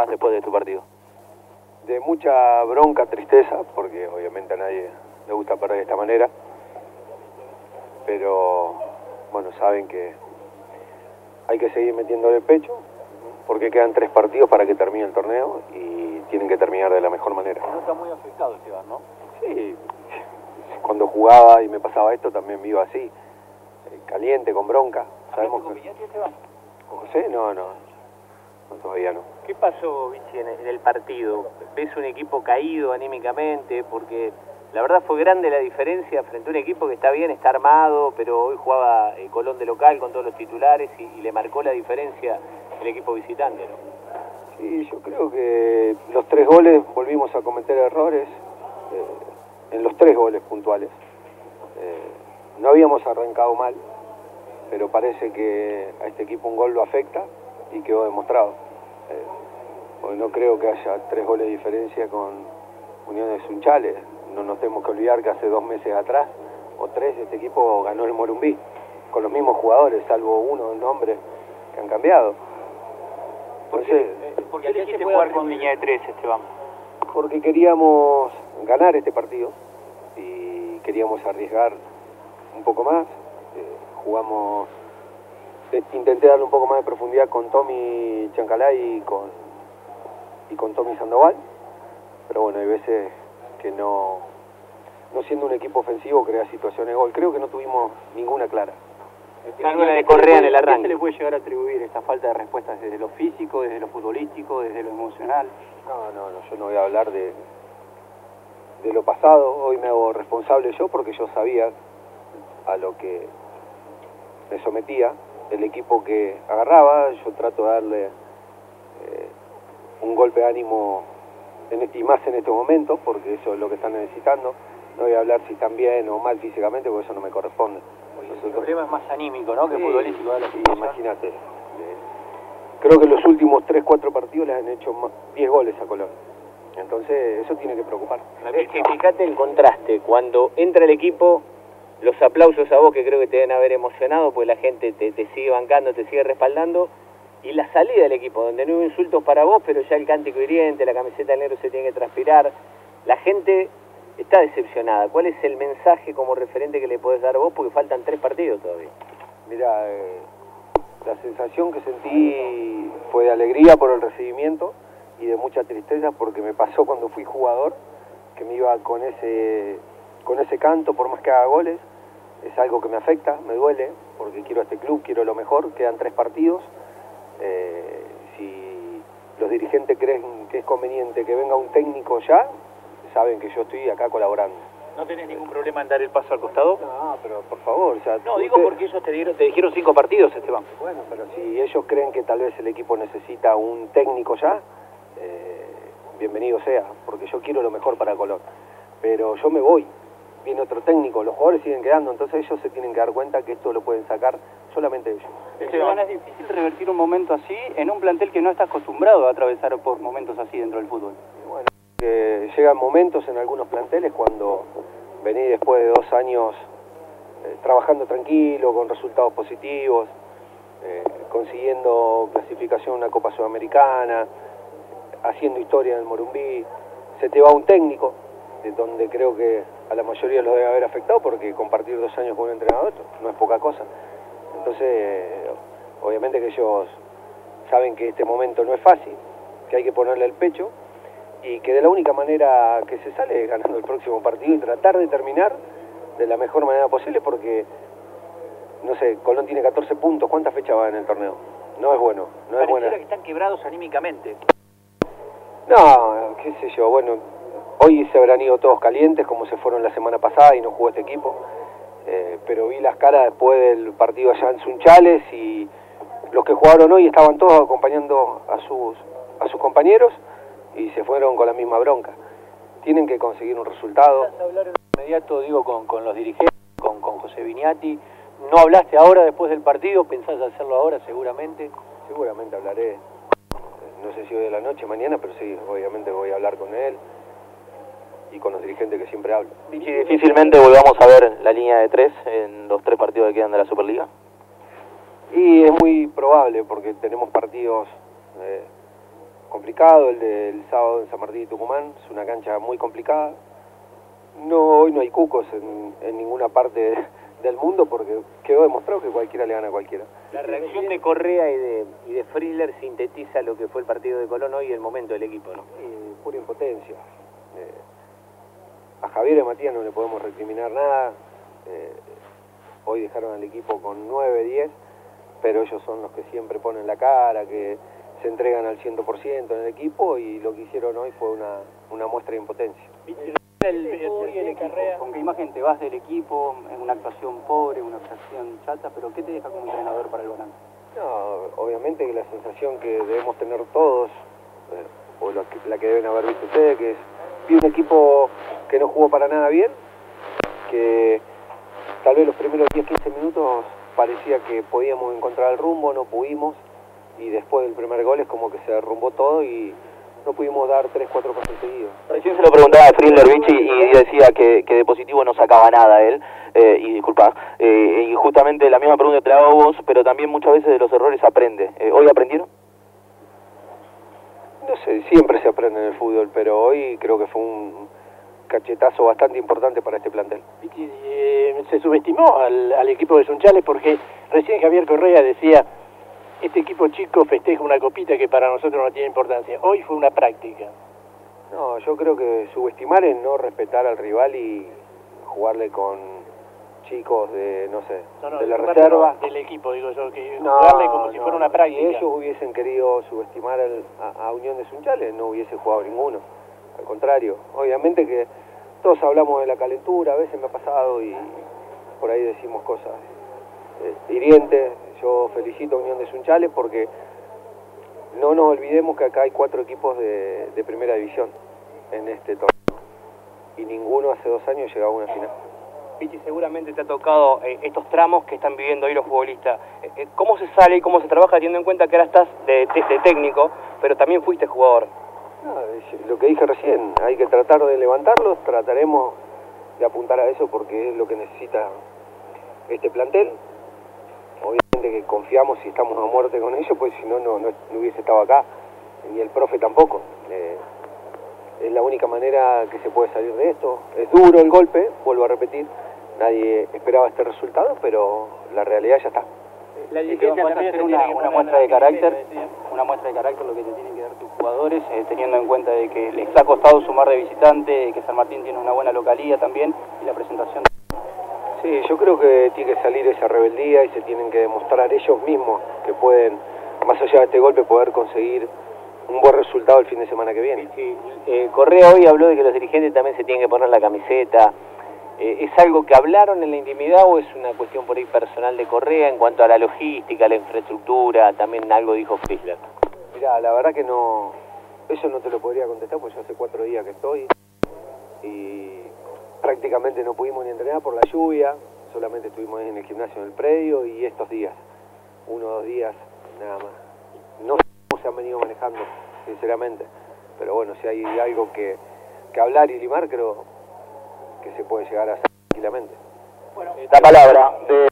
vas después de tu partido? De mucha bronca, tristeza, porque obviamente a nadie le gusta perder de esta manera, pero bueno, saben que hay que seguir metiéndole el pecho, porque quedan 3 partidos para que termine el torneo y tienen que terminar de la mejor manera. No está muy afectado Esteban, ¿no? Sí, cuando jugaba y me pasaba esto también me iba así, caliente, con bronca. ¿Hablaste con Viñati, Esteban? ¿Con José? No, todavía no. ¿Qué pasó, Vichy, en el partido? ¿Ves un equipo caído anímicamente? Porque la verdad fue grande la diferencia frente a un equipo que está bien, está armado, pero hoy jugaba Colón de local con todos los titulares y le marcó la diferencia el equipo visitante, ¿no? Sí, yo creo que los 3 goles volvimos a cometer errores, en los 3 goles puntuales. No habíamos arrancado mal, pero parece que a este equipo un gol lo afecta y quedó demostrado. Hoy no creo que haya 3 goles de diferencia con Unión de Sunchales. No nos tenemos que olvidar que hace 2 meses atrás, o 3, este equipo ganó el Morumbí, con los mismos jugadores, salvo uno, 2 nombres que han cambiado. ¿Por qué elegiste jugar con línea de 3, Esteban? Porque queríamos ganar este partido y queríamos arriesgar un poco más. Intenté darle un poco más de profundidad con Tommy Chancalay y con Tommy Sandoval, pero bueno, hay veces que no siendo un equipo ofensivo crea situaciones de gol. Creo que no tuvimos ninguna clara. Alguna de Correa en el arranque. ¿Qué se le puede llegar a atribuir esta falta de respuestas desde lo físico, desde lo futbolístico, desde lo emocional? No, yo no voy a hablar de lo pasado. Hoy me hago responsable yo porque yo sabía a lo que me sometía, el equipo que agarraba. Yo trato de darle un golpe de ánimo y más en estos momentos, porque eso es lo que están necesitando. No voy a hablar si están bien o mal físicamente, porque eso no me corresponde. El problema es más anímico, ¿no? Que sí, futbolístico. Sí, imagínate. Creo que los últimos 3-4 partidos les han hecho 10 goles a Colón. Entonces, eso tiene que preocupar. Fíjate el contraste. Cuando entra el equipo, los aplausos a vos, que creo que te deben haber emocionado, porque la gente te sigue bancando, te sigue respaldando. Y la salida del equipo, donde no hubo insultos para vos, pero ya el cántico hiriente, la camiseta del negro se tiene que transpirar. La gente está decepcionada. ¿Cuál es el mensaje como referente que le podés dar vos? Porque faltan 3 partidos todavía. Mira, la sensación que sentí fue de alegría por el recibimiento y de mucha tristeza porque me pasó cuando fui jugador, que me iba con ese canto, por más que haga goles. Es algo que me afecta, me duele, porque quiero a este club, quiero lo mejor. Quedan 3 partidos. Si los dirigentes creen que es conveniente que venga un técnico ya, saben que yo estoy acá colaborando. ¿No tenés ningún problema en dar el paso al costado? No, pero por favor, o sea... No, digo porque ellos te dijeron 5 partidos, Esteban. Bueno, pero si ellos creen que tal vez el equipo necesita un técnico ya, bienvenido sea, porque yo quiero lo mejor para Colón. Pero yo me voy, viene otro técnico, los jugadores siguen quedando, entonces ellos se tienen que dar cuenta que esto lo pueden sacar solamente ellos. Esteban, es difícil revertir un momento así en un plantel que no está acostumbrado a atravesar por momentos así dentro del fútbol. Bueno, llegan momentos en algunos planteles cuando venís después de 2 años trabajando tranquilo, con resultados positivos, consiguiendo clasificación en una Copa Sudamericana, haciendo historia en el Morumbí, se te va un técnico, de donde creo que a la mayoría los debe haber afectado, porque compartir 2 años con un entrenador no es poca cosa. Entonces, obviamente que ellos saben que este momento no es fácil, que hay que ponerle el pecho, y que de la única manera que se sale es ganando el próximo partido y tratar de terminar de la mejor manera posible, porque, no sé, Colón tiene 14 puntos, ¿cuántas fechas va en el torneo? No es bueno, no es buena. Pareciera que están quebrados anímicamente. No, qué sé yo, bueno, hoy se habrán ido todos calientes como se fueron la semana pasada y no jugó este equipo, pero vi las caras después del partido allá en Sunchales y los que jugaron hoy estaban todos acompañando a sus compañeros y se fueron con la misma bronca. Tienen que conseguir un resultado. ¿Vas a hablar en inmediato, digo, con los dirigentes, con José Viñati? ¿No hablaste ahora después del partido? ¿Pensás hacerlo ahora seguramente? Seguramente hablaré, no sé si hoy de la noche, mañana, pero sí, obviamente voy a hablar con él y con los dirigentes que siempre hablo. Vichy, difícilmente volvamos a ver la línea de 3 en los 3 partidos que quedan de la Superliga. Y es muy probable porque tenemos partidos complicado, el del sábado en San Martín y Tucumán, es una cancha muy complicada. Hoy no hay cucos en ninguna parte del mundo porque quedó demostrado que cualquiera le gana a cualquiera. La reacción de Correa y de Frizzler sintetiza lo que fue el partido de Colón hoy y el momento del equipo, ¿no? Pura impotencia. A Javier y a Matías no le podemos recriminar nada. Hoy dejaron al equipo con 9, 10, pero ellos son los que siempre ponen la cara, que se entregan al 100% en el equipo, y lo que hicieron hoy fue una muestra de impotencia. ¿Con qué imagen te vas del equipo? Es una actuación pobre, una actuación chata, pero ¿qué te deja como entrenador para el volante? No, obviamente que la sensación que debemos tener todos, o la que deben haber visto ustedes, que es vi un equipo que no jugó para nada bien, que tal vez los primeros 10-15 minutos parecía que podíamos encontrar el rumbo, no pudimos, y después del primer gol es como que se derrumbó todo y no pudimos dar 3-4 pasos seguidos. Recién se lo preguntaba a Frizzler, Vichy, y decía que de positivo no sacaba nada él, y disculpa, y justamente la misma pregunta te la hago vos, pero también muchas veces de los errores aprende. ¿Hoy aprendieron? No sé, siempre se aprende en el fútbol, pero hoy creo que fue un cachetazo bastante importante para este plantel. Se subestimó al equipo de Sunchales porque recién Javier Correa decía: este equipo chico festeja una copita que para nosotros no tiene importancia. Hoy fue una práctica. No, yo creo que subestimar es no respetar al rival y jugarle con chicos de, no sé, de la reserva. Del equipo, digo yo, que jugarle como si fuera una práctica. Si ellos hubiesen querido subestimar a Unión de Sunchales, no hubiese jugado ninguno. Al contrario, obviamente que todos hablamos de la calentura, a veces me ha pasado y por ahí decimos cosas hirientes. Yo felicito a Unión de Sunchales porque no nos olvidemos que acá hay 4 equipos de primera división en este torneo y ninguno hace 2 años llegaba a una final. Pichi, seguramente te ha tocado estos tramos que están viviendo hoy los futbolistas. ¿Cómo se sale y cómo se trabaja teniendo en cuenta que ahora estás de técnico, pero también fuiste jugador? No, lo que dije recién, hay que tratar de levantarlos, trataremos de apuntar a eso porque es lo que necesita este plantel. Obviamente que confiamos y estamos a muerte con ellos, pues si no, no hubiese estado acá, ni el profe tampoco. Es la única manera que se puede salir de esto. Es duro el golpe, vuelvo a repetir, nadie esperaba este resultado, pero la realidad ya está. La dirigencia vas a hacer una muestra de carácter, lo que te tienen que dar tus jugadores, teniendo en cuenta de que les ha costado sumar de visitante, que San Martín tiene una buena localía también, y la presentación. Sí, yo creo que tiene que salir esa rebeldía y se tienen que demostrar ellos mismos que pueden, más allá de este golpe, poder conseguir un buen resultado el fin de semana que viene. Sí, Correa hoy habló de que los dirigentes también se tienen que poner la camiseta. ¿Es algo que hablaron en la intimidad o es una cuestión por ahí personal de Correa en cuanto a la logística, la infraestructura? También algo dijo Frizzler. Mirá, la verdad que no, eso no te lo podría contestar porque yo hace 4 días que estoy y prácticamente no pudimos ni entrenar por la lluvia, solamente estuvimos en el gimnasio en el predio y estos días, 1 o 2 días nada más. No sé cómo se han venido manejando, sinceramente, pero bueno, si hay algo que hablar y limar, creo que se puede llegar a hacer tranquilamente. La palabra.